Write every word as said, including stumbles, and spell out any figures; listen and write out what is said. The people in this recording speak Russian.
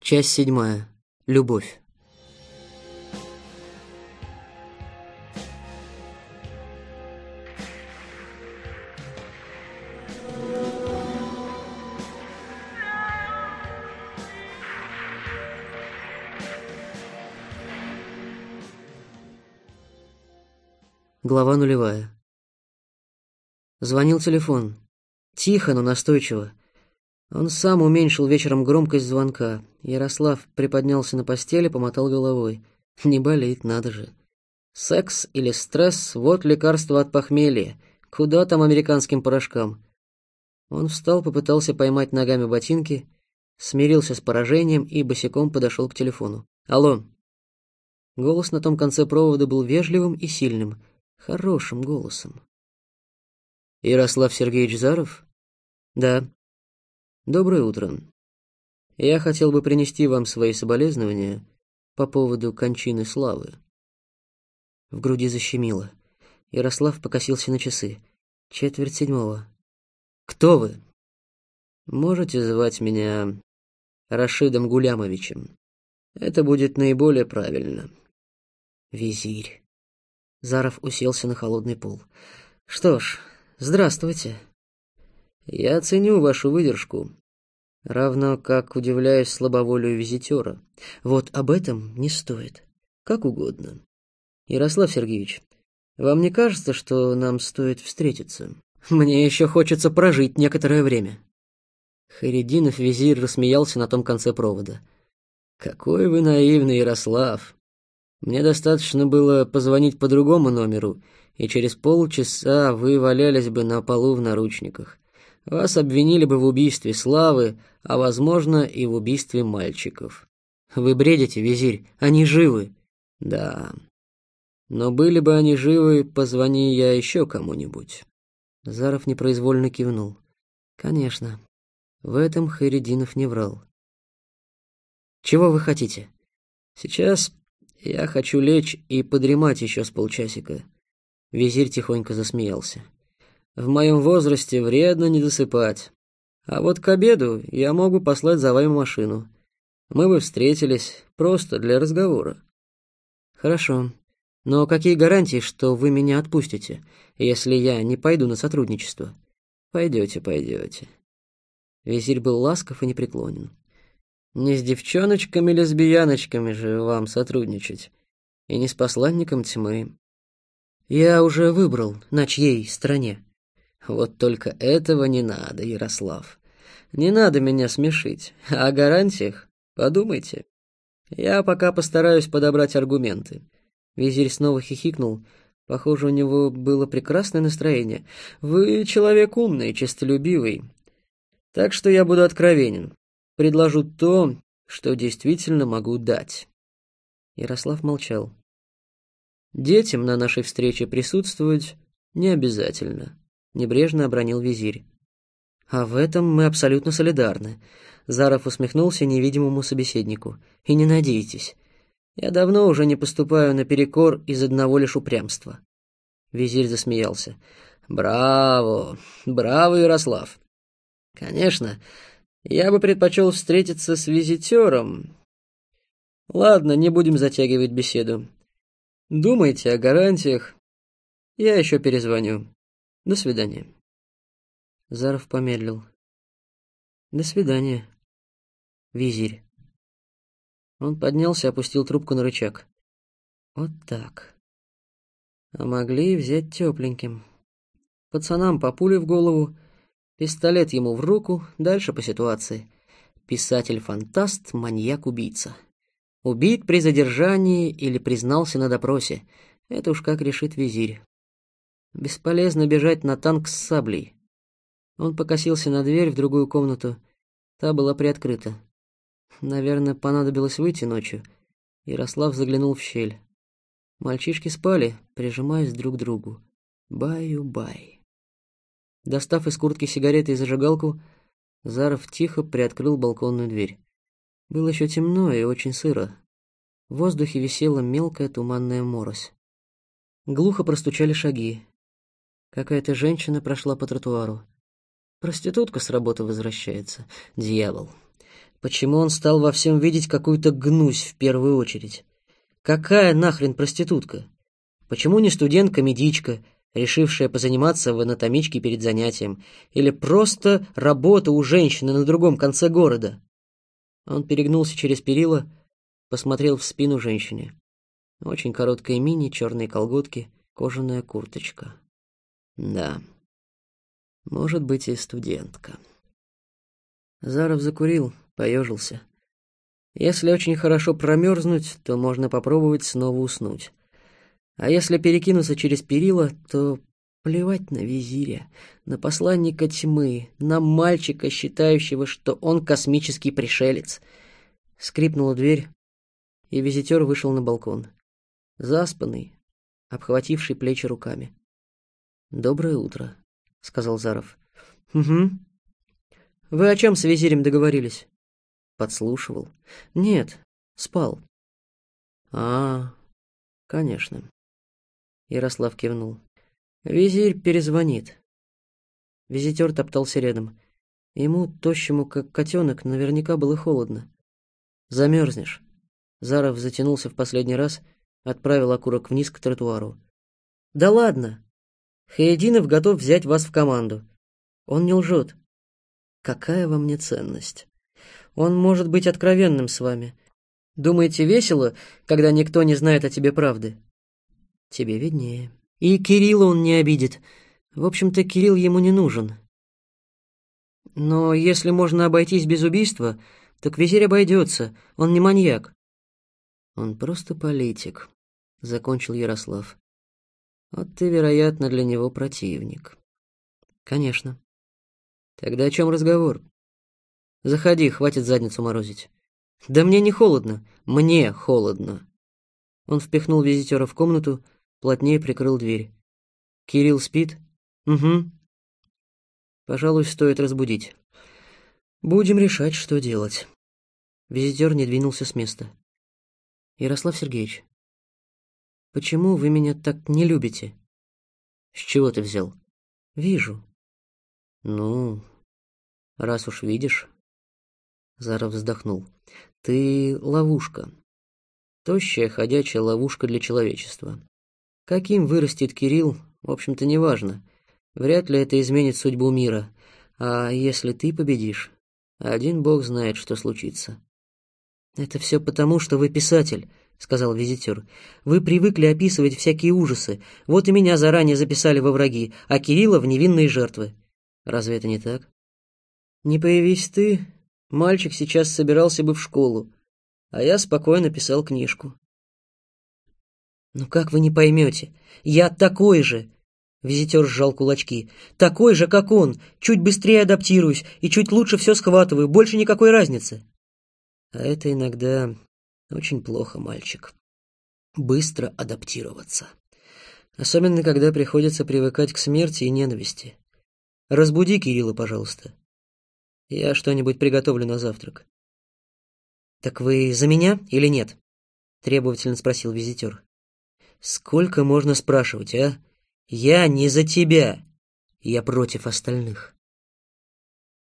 Часть седьмая. Любовь. Глава нулевая. Звонил телефон. Тихо, но настойчиво. Он сам уменьшил вечером громкость звонка. Ярослав приподнялся на постели, помотал головой. Не болит, надо же. Секс или стресс — вот лекарство от похмелья. Куда там американским порошкам? Он встал, попытался поймать ногами ботинки, смирился с поражением и босиком подошел к телефону. «Алло». Голос на том конце провода был вежливым и сильным, хорошим голосом. «Ярослав Сергеевич Заров?» «Да». «Доброе утро. Я хотел бы принести вам свои соболезнования по поводу кончины Славы». В груди защемило. Ярослав покосился на часы. Четверть седьмого. «Кто вы?» «Можете звать меня Рашидом Гулямовичем. Это будет наиболее правильно». «Визирь». Заров уселся на холодный пол. «Что ж, здравствуйте. Я ценю вашу выдержку, равно как удивляюсь слабоволию визитера. Вот об этом не стоит. Как угодно. Ярослав Сергеевич, вам не кажется, что нам стоит встретиться? Мне еще хочется прожить некоторое время». Хайретдинов визирь рассмеялся на том конце провода. «Какой вы наивный, Ярослав. Мне достаточно было позвонить по другому номеру, и через полчаса вы валялись бы на полу в наручниках. Вас обвинили бы в убийстве Славы, а, возможно, и в убийстве мальчиков. Вы бредите, визирь, они живы». «Да. Но были бы они живы, позвони я еще кому-нибудь». Заров непроизвольно кивнул. «Конечно. В этом Хайретдинов не врал». «Чего вы хотите?» «Сейчас я хочу лечь и подремать еще с полчасика». Визирь тихонько засмеялся. «В моем возрасте вредно не досыпать. А вот к обеду я могу послать за вами машину. Мы бы встретились просто для разговора». «Хорошо. Но какие гарантии, что вы меня отпустите, если я не пойду на сотрудничество?» «Пойдете, пойдете». Визирь был ласков и непреклонен. «Не с девчоночками-лесбияночками же вам сотрудничать, и не с посланником тьмы». «Я уже выбрал, на чьей стороне». «Вот только этого не надо, Ярослав. Не надо меня смешить. О гарантиях подумайте. Я пока постараюсь подобрать аргументы». Визирь снова хихикнул. Похоже, у него было прекрасное настроение. «Вы человек умный, честолюбивый. Так что я буду откровенен. Предложу то, что действительно могу дать». Ярослав молчал. «Детям на нашей встрече присутствовать не обязательно», — небрежно обронил визирь. «А в этом мы абсолютно солидарны», — Заров усмехнулся невидимому собеседнику. «И не надейтесь. Я давно уже не поступаю наперекор из одного лишь упрямства». Визирь засмеялся. «Браво! Браво, Ярослав! Конечно, я бы предпочел встретиться с визитером. Ладно, не будем затягивать беседу. Думайте о гарантиях. Я еще перезвоню. До свидания». Заров помедлил. «До свидания, визирь». Он поднялся, опустил трубку на рычаг. «Вот так. А могли взять тепленьким. Пацанам по пуле в голову, пистолет ему в руку, дальше по ситуации. Писатель-фантаст, маньяк-убийца. Убит при задержании или признался на допросе. Это уж как решит визирь. Бесполезно бежать на танк с саблей». Он покосился на дверь в другую комнату. Та была приоткрыта. Наверное, понадобилось выйти ночью. Ярослав заглянул в щель. Мальчишки спали, прижимаясь друг к другу. Баю-бай. Достав из куртки сигареты и зажигалку, Заров тихо приоткрыл балконную дверь. Было еще темно и очень сыро. В воздухе висела мелкая туманная морось. Глухо простучали шаги. Какая-то женщина прошла по тротуару. Проститутка с работы возвращается. Дьявол. Почему он стал во всем видеть какую-то гнусь в первую очередь? Какая нахрен проститутка? Почему не студентка-медичка, решившая позаниматься в анатомичке перед занятием, или просто работа у женщины на другом конце города? Он перегнулся через перила, посмотрел в спину женщине. Очень короткое мини, черные колготки, кожаная курточка. Да, может быть и студентка. Заров закурил, поежился. Если очень хорошо промерзнуть, то можно попробовать снова уснуть. А если перекинуться через перила, то плевать на визиря, на посланника тьмы, на мальчика, считающего, что он космический пришелец. Скрипнула дверь, и визитер вышел на балкон. Заспанный, обхвативший плечи руками. «Доброе утро», — сказал Заров. «Угу. Вы о чем с визирем договорились?» Подслушивал. Нет, спал. А, конечно. Ярослав кивнул. Визирь перезвонит. Визитер топтался рядом. Ему, тощему, как котенок, наверняка было холодно. Замерзнешь. Заров затянулся в последний раз, отправил окурок вниз к тротуару. Да ладно. Хаединов готов взять вас в команду. Он не лжет. Какая во мне ценность? Он может быть откровенным с вами. Думаете, весело, когда никто не знает о тебе правды? Тебе виднее. И Кирилла он не обидит. В общем-то, Кирилл ему не нужен. Но если можно обойтись без убийства, так визирь обойдется. Он не маньяк. Он просто политик, закончил Ярослав. Вот ты, вероятно, для него противник. Конечно. Тогда о чем разговор? Заходи, хватит задницу морозить. Да мне не холодно, мне холодно. Он впихнул визитера в комнату, плотнее прикрыл дверь. Кирилл спит? Угу. Пожалуй, стоит разбудить. Будем решать, что делать. Визитер не двинулся с места. Ярослав Сергеевич, почему вы меня так не любите? С чего ты взял? Вижу. Ну, раз уж видишь. Заров вздохнул. Ты ловушка. Тощая ходячая ловушка для человечества. Каким вырастет Кирилл, в общем-то, неважно. Вряд ли это изменит судьбу мира. А если ты победишь, один бог знает, что случится. Это все потому, что вы писатель, сказал визитер. Вы привыкли описывать всякие ужасы. Вот и меня заранее записали во враги, а Кирилла в невинные жертвы. Разве это не так? Не появись ты, мальчик сейчас собирался бы в школу, а я спокойно писал книжку. Ну как вы не поймете? Я такой же. Визитер сжал кулачки. Такой же, как он. Чуть быстрее адаптируюсь и чуть лучше все схватываю. Больше никакой разницы. А это иногда очень плохо, мальчик. Быстро адаптироваться. Особенно, когда приходится привыкать к смерти и ненависти. Разбуди Кирилла, пожалуйста. Я что-нибудь приготовлю на завтрак. Так вы за меня или нет? Требовательно спросил визитер. Сколько можно спрашивать, а? Я не за тебя. Я против остальных.